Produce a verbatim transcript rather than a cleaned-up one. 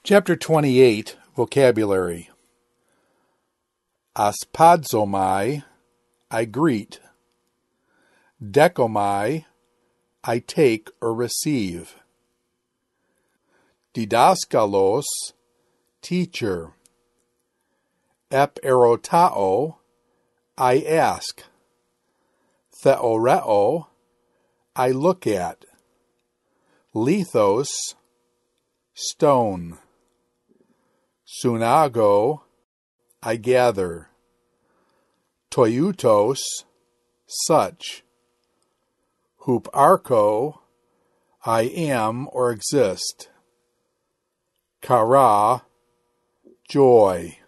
Chapter twenty-eight, Vocabulary. Aspadzomai, I greet. Decomai, I take or receive. Didaskalos, teacher. Eperotao, I ask. Theoreo, I look at. Lithos, stone. Sunago, I gather. Toyutos, such. Huparcho, I am or exist. Kara, joy.